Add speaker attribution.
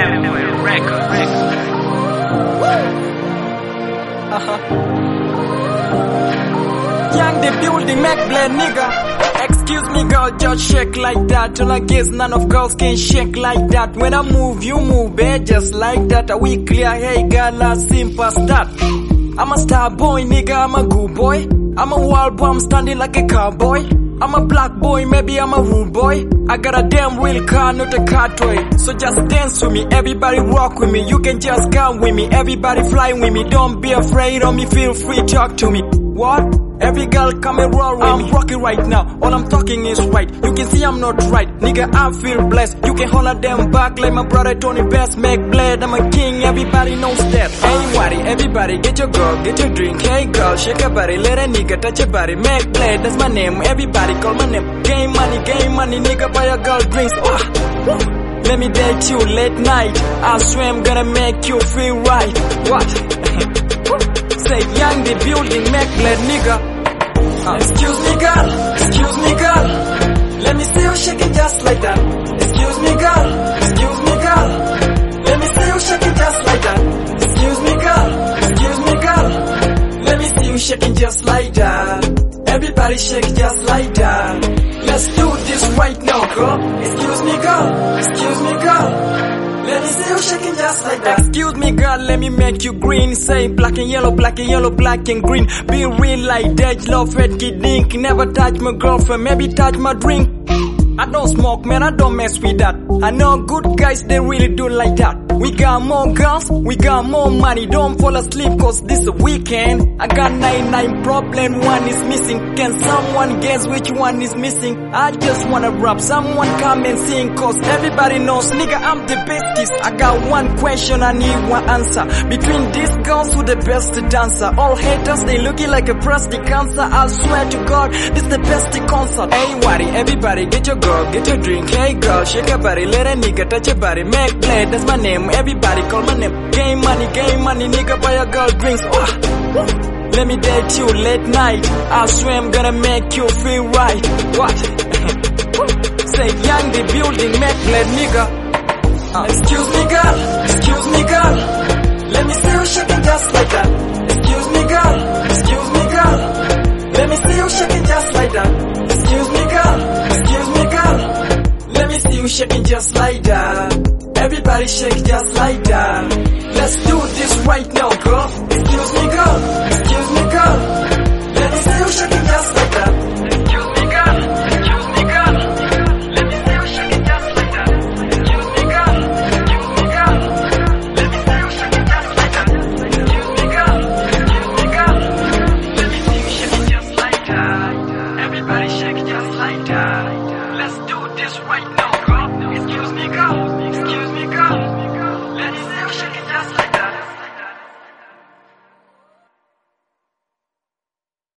Speaker 1: Emperor Records.
Speaker 2: Young the building, Mac Blade nigga. Excuse me girl, just shake like that. Till I guess none of girls can shake like that. When I move, you move, babe, just like that. Are we clear? Hey girl, I simple start. I'm a star boy, nigga, I'm a good boy. I'm a wild boy, I'm standing like a cowboy. I'm a black boy, maybe I'm a rude boy. I got a damn real car, not a car toy. So just dance with me, everybody rock with me. You can just come with me, everybody fly with me. Don't be afraid of me, feel free, talk to me. What? Every girl come and roll with me. I'm rocking right now, all I'm talking is right. You can see I'm not right, nigga, I feel blessed. You can hold them back like my brother Tony Best. Mac Blade, I'm a king, everybody knows that. Hey Waddy, everybody get your girl, get your drink. Hey girl, shake your body, let a nigga touch your body. Mac Blade, that's my name, everybody call my name. Game money, nigga, buy a girl drinks. Let me date you late night, I swear I'm gonna make you feel right. What? Say young the building, Mac Blade nigga. Excuse me girl, let me see you shaking just like that. Excuse me girl, let me see you shaking just like that. Excuse me girl, let me see you shaking just like that. Everybody shake just like that. Let's do this right now, girl. Excuse me girl, let me see you shaking just like that. Excuse me girl, let me make you green. Say black and yellow, black and green. Be real like that, love red kid dink. Never touch my girlfriend, maybe touch my drink. I don't smoke, man, I don't mess with that. I know good guys, they really do like that. We got more girls, we got more money. Don't fall asleep cause this is a weekend. I got 99 problem, one is missing. Can someone guess which one is missing? I just wanna rap, someone come and sing. Cause everybody knows, nigga, I'm the bestest. I got one question, I need one answer. Between these girls, who the best dancer? All haters, they looking like a prostate cancer. I swear to God, this the best concert. Hey Waddy, everybody get your girl, get your drink. Hey girl, shake your body, let a nigga touch your body. Mac Blade, that's my name, everybody call my name. Game money, nigga, buy a girl drinks. Let me date you late night, I swear I'm gonna make you feel right. What? Say young the building, Mac Blade nigga. Excuse me girl, let me see you shaking just like that. Excuse me girl, let me see you shaking just like that. Excuse me girl, let me see you shaking just like that. Everybody shake just like that. Let's do this right now, girl. Excuse me girl, let me see you shaking just like that. Excuse me girl, let me see you shaking just like that. Excuse me girl, let me see you shaking just like that. Excuse me girl, let me see you shaking just like that. Everybody shake just like that. Let's do this right now, girl. Excuse me girl, let me see you shaking.